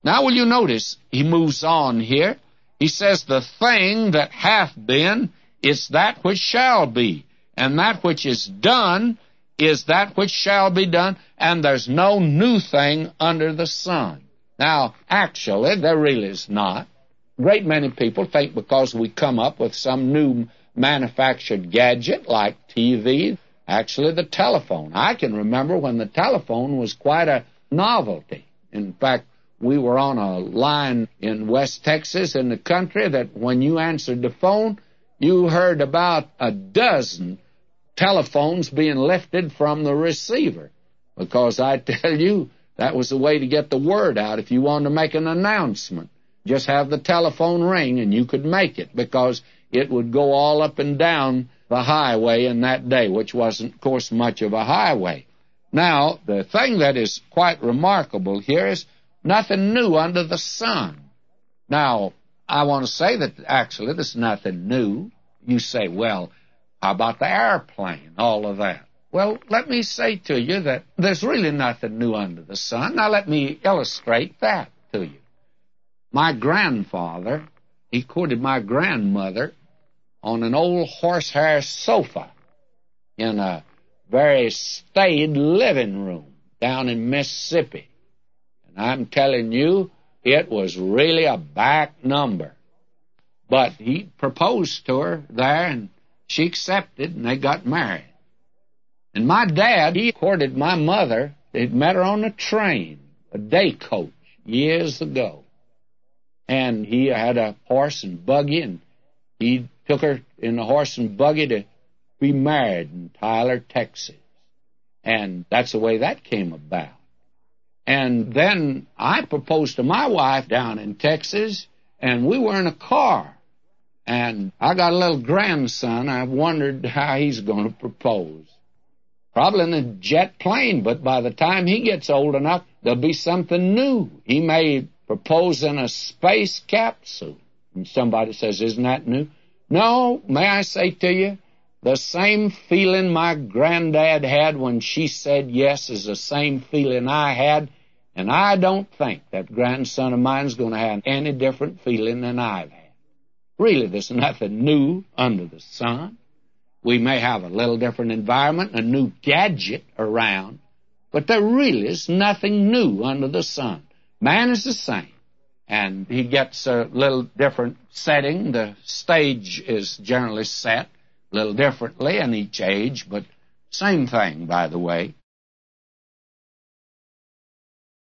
Now will you notice, he moves on here. He says, the thing that hath been is that which shall be, and that which is done is that which shall be done, and there's no new thing under the sun. Now, actually, there really is not. A great many people think because we come up with some new manufactured gadget like TV, actually the telephone. I can remember when the telephone was quite a novelty. In fact, we were on a line in West Texas in the country that when you answered the phone, you heard about a dozen telephones being lifted from the receiver. Because I tell you, that was the way to get the word out. If you wanted to make an announcement, just have the telephone ring and you could make it, because it would go all up and down the highway in that day, which wasn't, of course, much of a highway. Now, the thing that is quite remarkable here is nothing new under the sun. Now, I want to say that actually there's nothing new. You say, well, how about the airplane, all of that? Well, let me say to you that there's really nothing new under the sun. Now, let me illustrate that to you. My grandfather, he courted my grandmother on an old horsehair sofa in a very staid living room down in Mississippi. And I'm telling you, it was really a back number. But he proposed to her there, and she accepted, and they got married. And my dad, he courted my mother. He'd met her on a train, a day coach, years ago. And he had a horse and buggy, and he took her in the horse and buggy to be married in Tyler, Texas. And that's the way that came about. And then I proposed to my wife down in Texas, and we were in a car. And I got a little grandson. I wondered how he's going to propose. Probably in a jet plane, but by the time he gets old enough, there'll be something new. He may propose in a space capsule. And somebody says, isn't that new? No, may I say to you, the same feeling my granddad had when she said yes is the same feeling I had, and I don't think that grandson of mine is going to have any different feeling than I've had. Really, there's nothing new under the sun. We may have a little different environment, a new gadget around, but there really is nothing new under the sun. Man is the same, and he gets a little different setting. The stage is generally set a little differently in each age, but same thing, by the way.